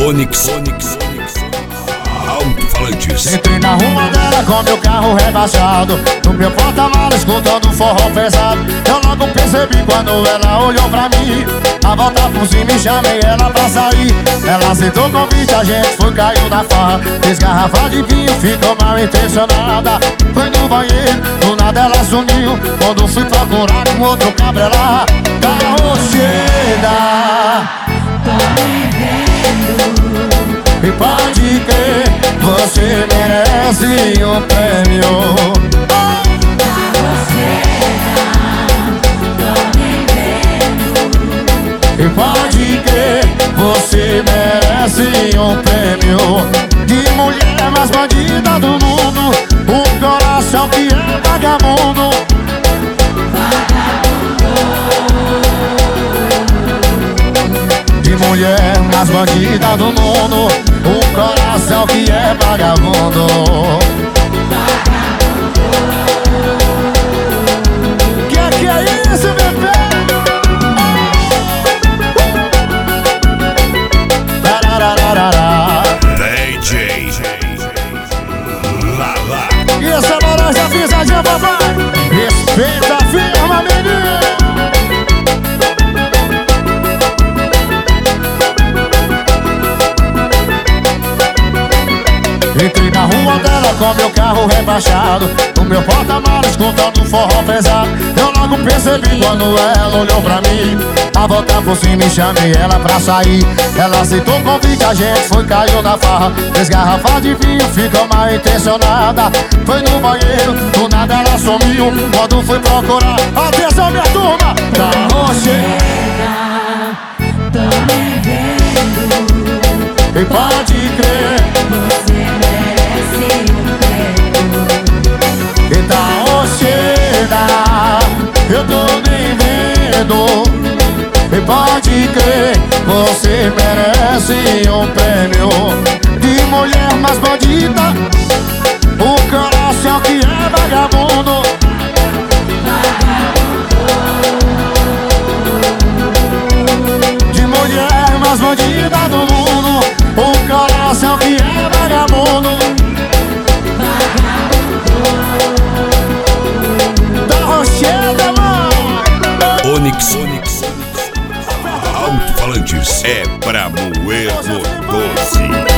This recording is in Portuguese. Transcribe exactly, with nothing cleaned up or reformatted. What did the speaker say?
Onix, Onix, alto-falantes. Entrei na rua dela com meu carro rebaixado, no meu porta-malas escutando forró pesado. Eu logo percebi quando ela olhou pra mim. A volta por cima e chamei ela pra sair. Ela aceitou o convite, a gente foi, caiu na farra. Fez garrafa de vinho, ficou mal intencionada. Foi no banheiro, do nada ela sumiu. Quando fui procurar com outro cabra ela carroceira. E pode crer, você merece um prêmio. E pode crer, você merece um prêmio. De mulher mais bandida do mundo, um coração que é vagabundo. De mulher mais bandida do mundo, um coração que é vagabundo. Que que é isso, bebê? D J Lala. E essa laranja pisadinha, papai? Respeita a firma, menino. Entrei na rua dela com meu carro rebaixado, no meu porta-malas escutando forró pesado. Eu logo percebi quando ela olhou pra mim. A volta por cima e chamei ela pra sair. Ela aceitou o convite, a gente foi, caiu na farra. Fez garrafa de vinho, ficou mal intencionada. Foi no banheiro, do nada ela sumiu. Quando fui procurar, atenção minha turma, carroceira. Tô me vendo. E pode crer, Você merece um prêmio. e tá rocheira, eu tô nem vendo. E pode crer, você merece um prêmio. De mulher mais bandida, o coração que é vagabundo. De mulher mais bandida do mundo, o coração que é vagabundo. Da rocheda, mano. Onix, Onix, alto-falantes. É pra moer no doce.